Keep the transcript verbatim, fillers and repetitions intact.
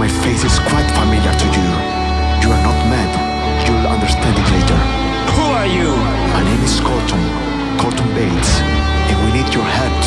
My face is quite familiar to you. You are not mad. You'll understand it later. Who are you? My name is Colton. Colton Bates. And we need your help